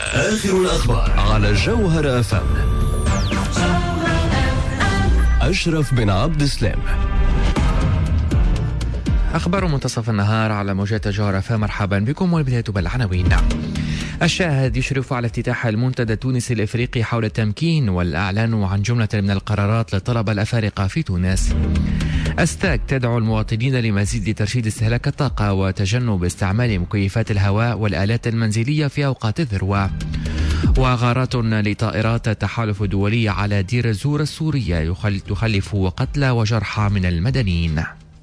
آخر الأخبار على جوهر FM. أشرف بن عبد السلام. أخبار منتصف النهار على موجات جوهر FM. مرحبا بكم، والبداية بالعناوين. الشاهد يشرف على افتتاح المنتدى التونسي الإفريقي حول التمكين والإعلان عن جملة من القرارات للطلبة الأفارقة في تونس. أستاك تدعو المواطنين لمزيد ترشيد استهلاك الطاقة وتجنب استعمال مكيفات الهواء والآلات المنزلية في أوقات الذروة. وغارات لطائرات التحالف الدولي على دير الزور السورية تخلف قتلى وجرحى من المدنيين.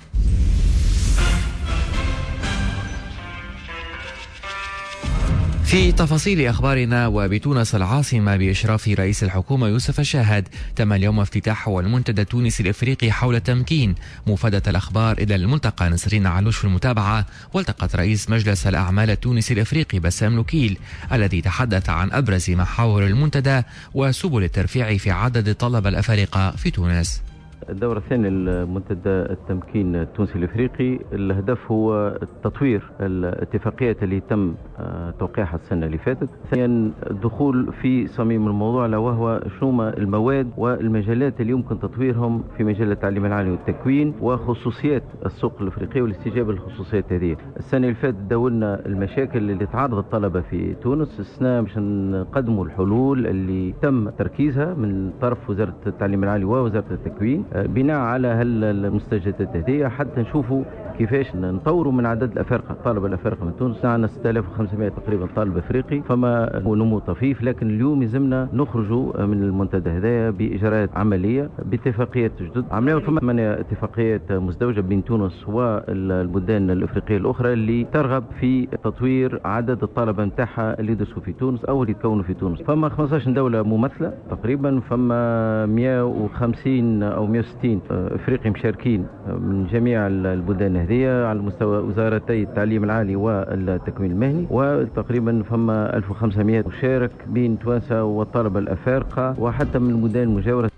في تفاصيل أخبارنا، وبتونس العاصمة بإشراف رئيس الحكومة يوسف الشاهد تم اليوم افتتاح المنتدى التونسي الإفريقي حول التمكين. مفادة الأخبار إلى الملتقى نسرين علوش في المتابعة، والتقت رئيس مجلس الأعمال التونسي الإفريقي بسام لوكيل الذي تحدث عن أبرز محاور المنتدى وسبل الترفيع في عدد الطلبة الأفارقة في تونس. الدورة الثانية لمنتدى التمكين التونسي الافريقي، الهدف هو تطوير الاتفاقيات اللي تم توقيعها السنة اللي فاتت. ثانيا الدخول في صميم الموضوع، وهو شنو المواد والمجالات اللي يمكن تطويرهم في مجال التعليم العالي والتكوين وخصوصيات السوق الافريقي والاستجابة للخصوصيات هذه. السنة اللي فاتت داولنا المشاكل اللي تعرض الطلبة في تونس، السنة باش نقدموا الحلول اللي تم تركيزها من طرف وزارة التعليم العالي ووزارة التكوين بناء على المستجدات هذه، حتى نشوفوا كيفاش نطوروا من عدد الافارقه، الطلبه الافارقه من تونس. عندنا 6500 تقريبا طالب افريقي، فما نمو طفيف، لكن اليوم يلزمنا نخرجوا من المنتدى هذايا باجراءات عمليه باتفاقيات جدد. عملنا فما 8 اتفاقيات مزدوجه بين تونس والبلدان الافريقيه الاخرى اللي ترغب في تطوير عدد الطلبه نتاعها اللي يدرسوا في تونس او اللي يتكونوا في تونس. فما 15 دوله ممثله تقريبا، فما 150 او 160 افريقي مشاركين من جميع البلدان هذه على مستوى وزارتي التعليم العالي والتكوين المهني، وتقريبا فما 1500 مشارك بين توانسه والطلبه الافارقه وحتى من البلدان المجاوره.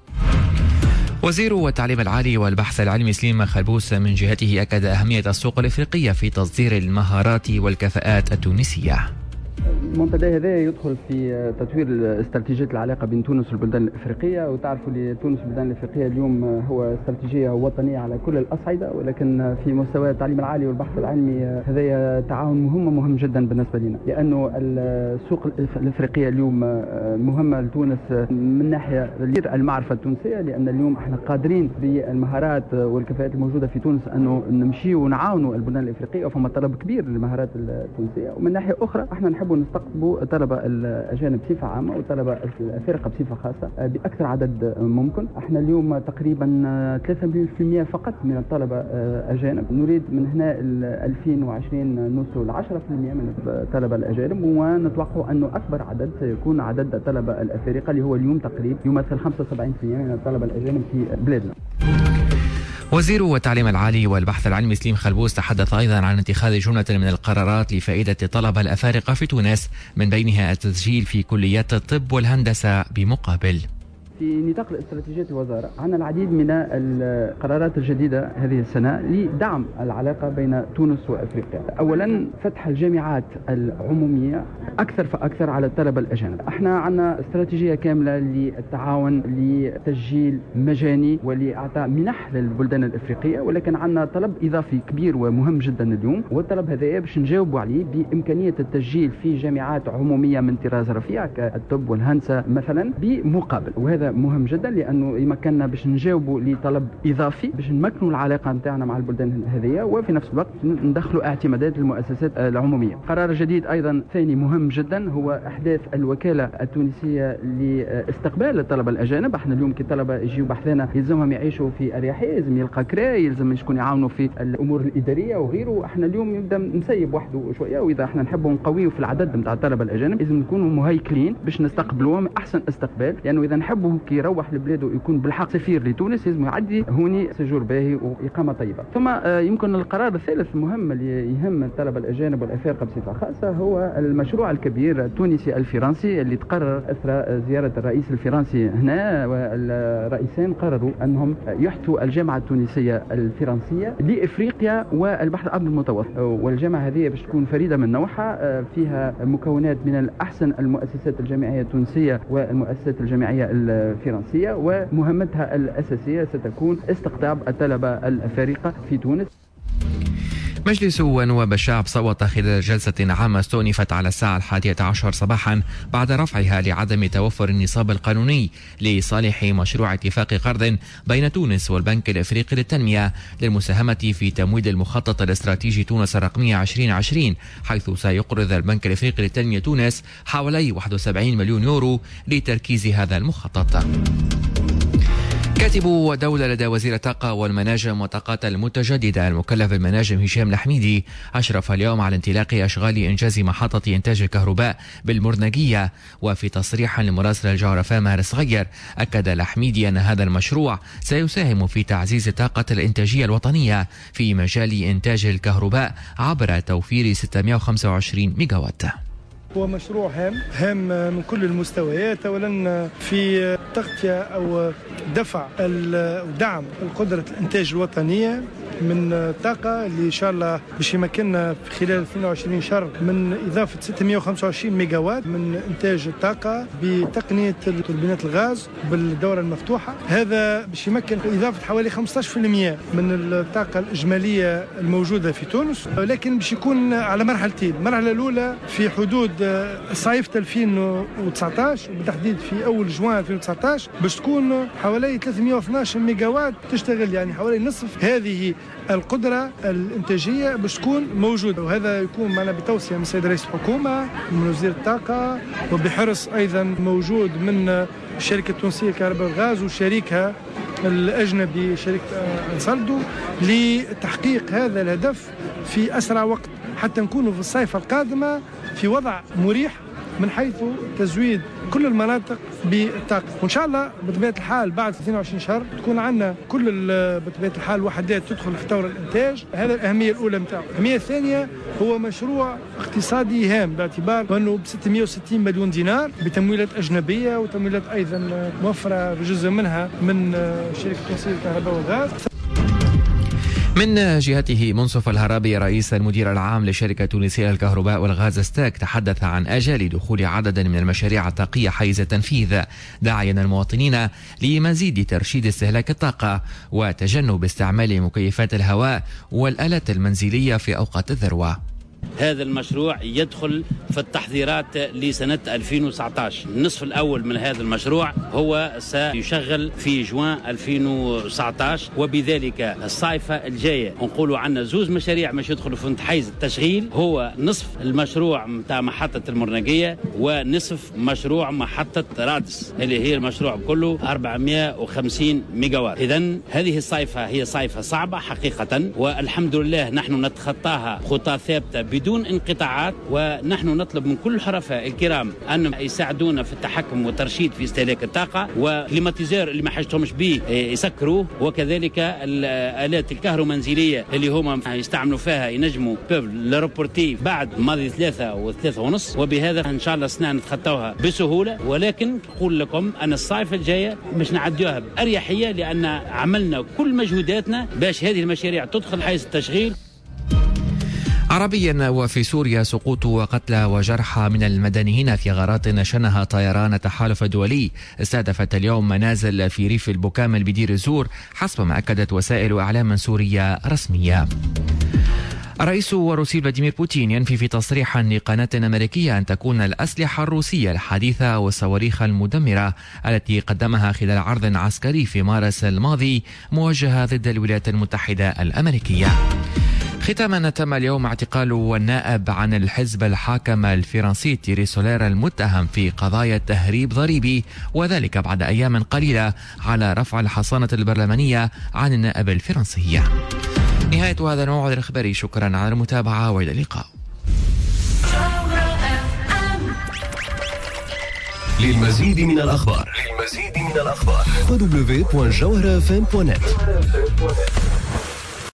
وزير التعليم العالي والبحث العلمي سليم خلبوس من جهته أكد أهمية السوق الإفريقية في تصدير المهارات والكفاءات التونسية. المنتدى هذا يدخل في تطوير استراتيجية العلاقة بين تونس والبلدان الإفريقية، وتعرفوا لتونس والبلدان الإفريقية اليوم هو استراتيجية وطنية على كل الأصعدة، ولكن في مستوى التعليم العالي والبحث العلمي هذا تعاون مهم جدا بالنسبة لنا، لأنه السوق الإفريقية اليوم مهمة لتونس من ناحية المعرفة التونسية، لأن اليوم احنا قادرين بالمهارات والكفاءات الموجودة في تونس أنه نمشي ونعاونوا البلدان الإفريقية، وفما طلب كبير للمهارات التونسية. ومن ناحية أخرى احنا نحب نستقطبوا طلبة الأجانب بصفة عامة وطلبة الأفارقة بصفة خاصة بأكثر عدد ممكن. احنا اليوم تقريبا 3% فقط من الطلبة أجانب، نريد من هنا 2020 نوصل ل 10% من الطلبة الأجانب، ونتوقع أنه أكبر عدد سيكون عدد الطلبة الأفارقة اللي هو اليوم تقريبا يمثل 75% من الطلبة الأجانب في بلادنا. وزير التعليم العالي والبحث العلمي سليم خلبوس تحدث أيضا عن اتخاذ جملة من القرارات لفائدة الطلبة الأفارقة في تونس، من بينها التسجيل في كليات الطب والهندسة بمقابل. في نطاق الاستراتيجية الوزارة عندنا العديد من القرارات الجديدة هذه السنة لدعم العلاقة بين تونس وأفريقيا. أولا فتح الجامعات العمومية أكثر فأكثر على الطلبة الأجانب. احنا عندنا استراتيجية كاملة للتعاون لتسجيل مجاني ولإعطاء منح للبلدان الأفريقية، ولكن عندنا طلب إضافي كبير ومهم جدا اليوم، والطلب هذا باش نجاوبوا عليه بإمكانية التسجيل في جامعات عمومية من طراز رفيع كالطب والهندسة مثلا بمقابل، وهذا مهم جدا لانه يمكننا باش نجاوبوا لطلب اضافي باش نمكنوا العلاقه نتاعنا مع البلدان هذه، وفي نفس الوقت ندخلوا اعتمادات للمؤسسات العموميه. قرار جديد ايضا ثاني مهم جدا هو احداث الوكاله التونسيه لاستقبال الطلبه الاجانب. احنا اليوم كي الطلبه يجيو بحثنا يلزمهم يعيشوا في اريحيه، يلزم يلقى كراي، يلزم شكون يعاونوا في الامور الاداريه وغيره. احنا اليوم يبدا نسيب وحده شويه، واذا احنا نحبوا نقويوا في العدد نتاع الطلبه الاجانب لازم نكونوا مهيكلين باش نستقبلوهم احسن استقبال، لانه اذا نحبوا أنه كي يروح لبلاده يكون بالحق سفير لتونس لازم يعدي هوني سجور باهي وإقامة طيبة. ثم يمكن القرار الثالث المهم اللي يهم الطلبة الأجانب والأفارقة بصفة خاصة هو المشروع الكبير التونسي الفرنسي اللي تقرر أثر زيارة الرئيس الفرنسي هنا، والرئيسين قرروا أنهم يحثوا الجامعة التونسية الفرنسية لإفريقيا والبحر الأبيض المتوسط. والجامعة هذه باش تكون فريدة من نوعها، فيها مكونات من أحسن المؤسسات الجامعية التونسية والمؤسسات الجامعية الفرنسية، ومهمتها الأساسية ستكون استقطاب الطلبة الأفارقة في تونس. مجلس نواب الشعب صوت خلال جلسة عامة استؤنفت على الساعة 11 صباحا بعد رفعها لعدم توفر النصاب القانوني لصالح مشروع اتفاق قرض بين تونس والبنك الإفريقي للتنمية للمساهمة في تمويل المخطط الاستراتيجي تونس الرقمية 2020، حيث سيقرض البنك الإفريقي للتنمية تونس حوالي 71 مليون يورو لتركيز هذا المخطط. كاتب دولة لدى وزير الطاقة والمناجم والطاقات المتجددة المكلف بالمناجم هشام الحميدي أشرف اليوم على انطلاق أشغال إنجاز محطة إنتاج الكهرباء بالمرنقية. وفي تصريح لمراسل الجوهر FM مارس غير أكد الحميدي أن هذا المشروع سيساهم في تعزيز الطاقة الإنتاجية الوطنية في مجال إنتاج الكهرباء عبر توفير 625 ميجاوات. هو مشروع هام من كل المستويات، أولا في تغطية أو دفع ودعم القدرة الإنتاج الوطنية من طاقة اللي إن شاء الله باش يمكننا في خلال 22 شهر من إضافة 625 ميجاوات من إنتاج الطاقة بتقنية توربينات الغاز بالدورة المفتوحة. هذا باش يمكن إضافة حوالي 15% من الطاقة الإجمالية الموجودة في تونس، لكن باش يكون على مرحلتين. المرحلة الأولى في حدود صيف 2019 وبالتحديد في أول جوان 2019 باش تكون حوالي 312 ميجاوات تشتغل، يعني حوالي نصف هذه القدرة الإنتاجية باش تكون موجودة. وهذا يكون معنا بتوصية من السيد رئيس الحكومة من وزير الطاقة وبحرص أيضا موجود من الشركة التونسية للكهرباء والغاز وشريكها الأجنبي شركة أنسالدو لتحقيق هذا الهدف في أسرع وقت، حتى نكونوا في الصيف القادمة في وضع مريح من حيث تزويد كل المناطق بالطاقة. وإن شاء الله بطبيعة الحال بعد 22 شهر تكون عندنا كل بطبيعة الحال وحدات تدخل في طور الإنتاج. هذا الأهمية الأولى متاعه. الأهمية الثانية هو مشروع اقتصادي هام باعتبار أنه ب 660 مليون دينار بتمويلات أجنبية وتمويلات أيضا موفرة بجزء منها من شركة تونسية للكهرباء والغاز. من جهته منصف الهرابي رئيس المدير العام لشركة تونسية للكهرباء والغاز ستاك تحدث عن آجال دخول عدد من المشاريع الطاقية حيز التنفيذ، داعيا المواطنين لمزيد ترشيد استهلاك الطاقة وتجنب استعمال مكيفات الهواء والآلات المنزلية في أوقات الذروة. هذا المشروع يدخل في التحضيرات لسنة 2019. النصف الأول من هذا المشروع هو سيشغل في جوان 2019، وبذلك الصيفة الجاية نقولوا عنا زوز مشاريع مش يدخلوا في حيز التشغيل، هو نصف المشروع متاع محطة المرنقية ونصف مشروع محطة رادس اللي هي المشروع كله 450 ميجاوات. إذن هذه الصيفة هي صيفة صعبة حقيقة، والحمد لله نحن نتخطاها خطى ثابتة بدون انقطاعات، ونحن نطلب من كل الحرفاء الكرام أن يساعدونا في التحكم والترشيد في استهلاك الطاقة، وكليماتيزور اللي ما حاجتهمش به يسكروه، وكذلك الآلات الكهرومنزلية اللي هم يستعملوا فيها ينجموا لروبورتيف بعد ماضي 3 و3.5، وبهذا إن شاء الله سنة نتخطوها بسهولة. ولكن أقول لكم أن الصيف الجاية باش نعديوها بأريحية، لأن عملنا كل مجهوداتنا باش هذه المشاريع تدخل حيز التشغيل. عربيا، وفي سوريا سقوط وقتلى وجرحى من المدنيين في غارات نشنها طيران التحالف الدولي استهدفت اليوم منازل في ريف البوكامل بدير الزور حسب ما أكدت وسائل إعلام سورية رسمية. الرئيس الروسي فلاديمير بوتين ينفي في تصريح لقناة أمريكية أن تكون الأسلحة الروسية الحديثة والصواريخ المدمرة التي قدمها خلال عرض عسكري في مارس الماضي موجهة ضد الولايات المتحدة الأمريكية. ختاما، تم اليوم اعتقال النائب عن الحزب الحاكم الفرنسي تيري سولير المتهم في قضايا تهريب ضريبي، وذلك بعد أيام قليلة على رفع الحصانة البرلمانية عن النائب الفرنسي. نهاية هذا الموعد الإخباري، شكرا على المتابعة وإلى اللقاء. للمزيد من الأخبار للمزيد من الأخبار www.jawharafm.net.